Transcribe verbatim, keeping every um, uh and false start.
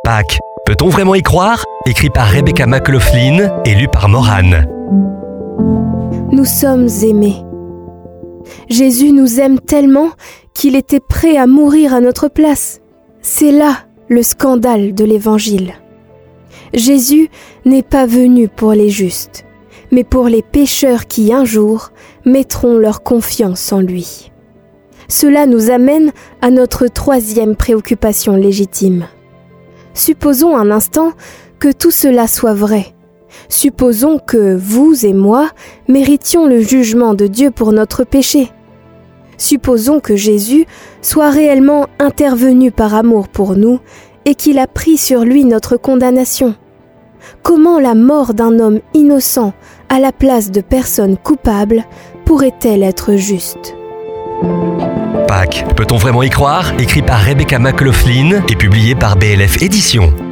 Pâques, peut-on vraiment y croire ? Écrit par Rebecca McLaughlin et lu par Morane. Nous sommes aimés. Jésus nous aime tellement qu'il était prêt à mourir à notre place. C'est là le scandale de l'Évangile. Jésus n'est pas venu pour les justes, mais pour les pécheurs qui un jour mettront leur confiance en lui. Cela nous amène à notre troisième préoccupation légitime. Supposons un instant que tout cela soit vrai. Supposons que vous et moi méritions le jugement de Dieu pour notre péché. Supposons que Jésus soit réellement intervenu par amour pour nous et qu'il a pris sur lui notre condamnation. Comment la mort d'un homme innocent à la place de personnes coupables pourrait-elle être juste ? Pâques, peut-on vraiment y croire ? Écrit par Rebecca McLaughlin et publié par B L F Éditions.